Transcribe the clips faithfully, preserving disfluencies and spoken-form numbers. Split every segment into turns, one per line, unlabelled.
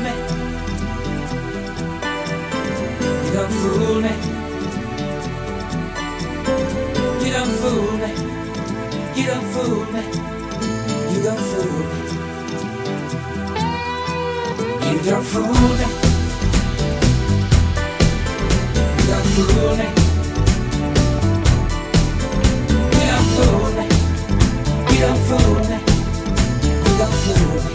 me. You don't fool me. You don't fool me. You don't fool me. You don't fool me. You don't fool me. You don't fool me. You don't fool me. You don't fool me. You don't fool me.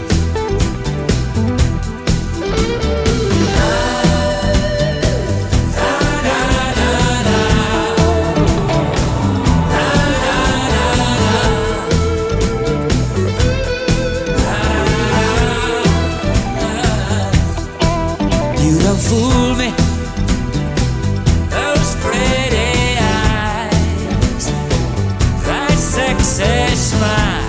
Fool me, those pretty eyes, that sexy smile.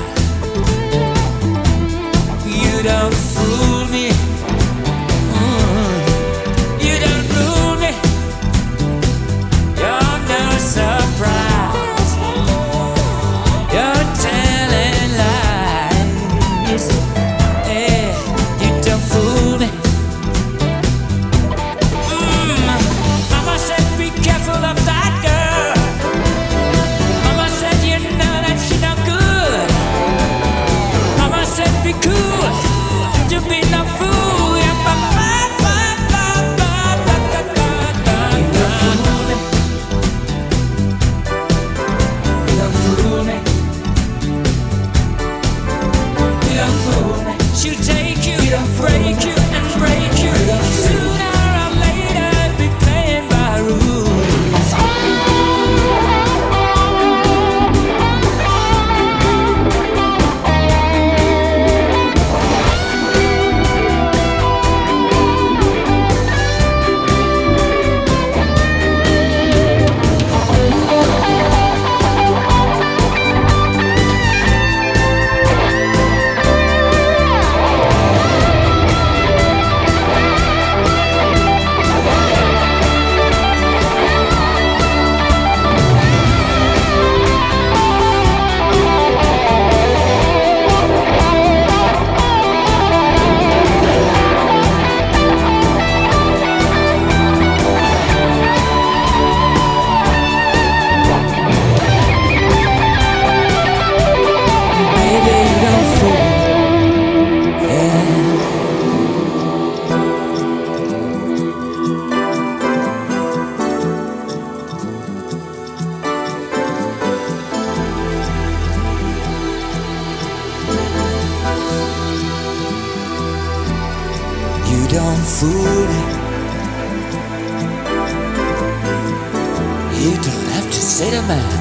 You don't fool me, mm. You don't fool me. You're no surprise. You're telling lies. Yeah, you don't fool me. She'll take you, break you, and break you. Sooner or later, be playing by rules. You don't fool me. You don't have to say to man.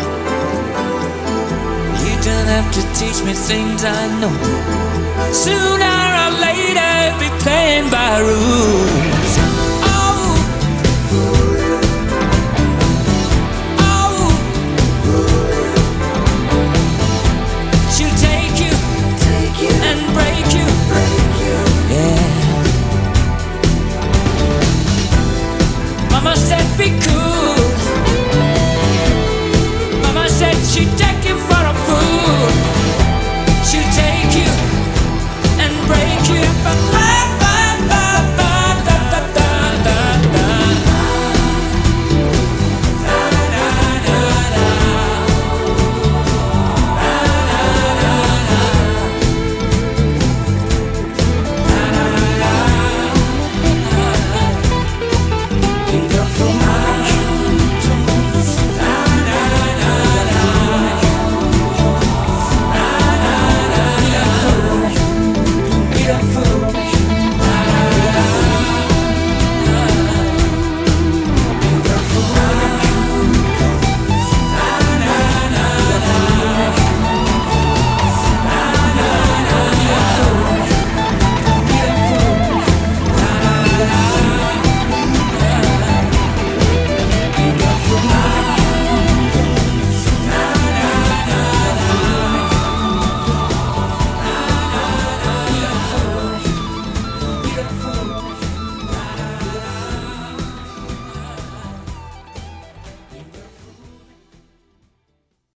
You don't have to teach me things I know. Sooner or later, be playing.